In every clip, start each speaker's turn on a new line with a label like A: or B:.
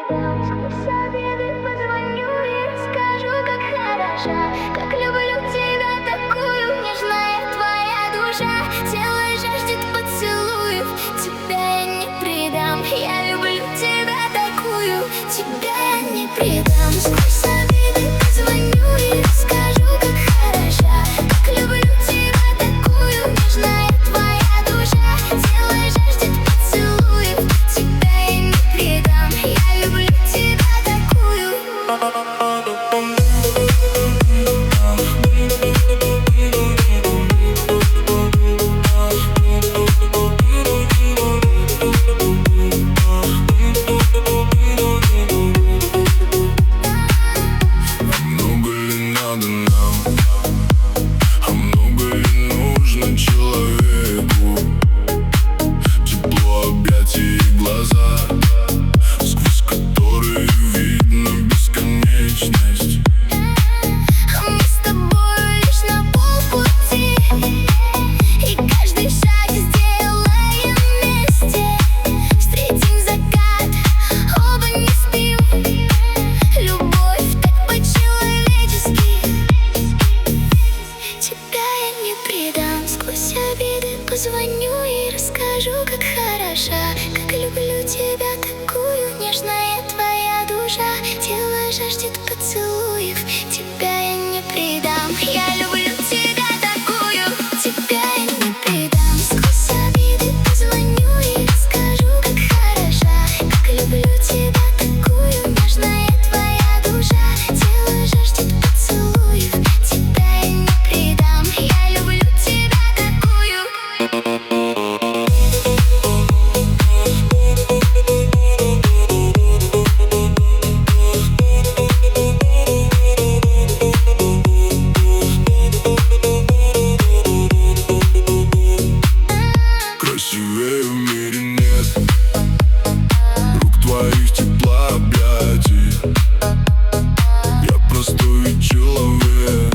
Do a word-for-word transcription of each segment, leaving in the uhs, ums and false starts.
A: предам. Сквозь обиды позвоню и расскажу, как хороша, как люблю тебя такую, нежная твоя душа. Тело жаждет поцелуев, тебя я не предам. Я люблю тебя такую, тебя я не предам. Сквозь обиды позвоню и расскажу, как хороша, как люблю тебя такую, нежная твоя душа. Тело жаждет поцелуев, тебя я не предам. Я люблю тебя такую.
B: Много ли надо нам, а много ли нужно человеку? Тепло объятий и глаза, сквозь которые видно бесконечность.
A: Мы с тобой лишь на полпути, и каждый шаг сделаем вместе. Встретим закат, оба не спим. Любовь так по-человечески. Тебя я не предам. Сквозь обиды позвоню и расскажу, как хороша, как люблю тебя такую, нежная твоя душа. Тело жаждет поцелуев, тебя я не предам. Я люблю тебя такую, тебя я не предам. Сквозь обиды позвоню и расскажу, как хороша, как люблю тебя такую, нежная твоя душа. Тело жаждет поцелуев, тебя я не предам. Я люблю тебя такую.
B: Красивее в мире нет рук твоих, тепла объятий. Я простой человек,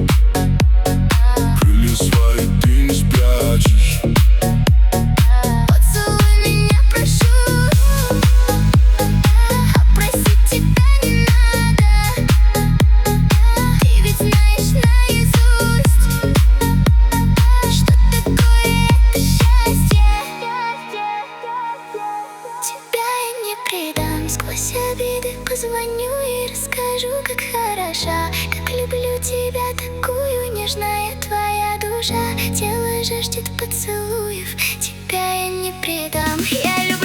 B: крылья свои ты не спрячешь.
A: Поцелуй меня, прошу, а просить тебя не надо. Ты ведь знаешь наизусть, что такое это счастье. Тебя я не предам. Сквозь обиды позвоню и расскажу, как хороша, как люблю тебя такую, нежная твоя душа. Тело жаждет поцелуев, тебя я не предам. Я люблю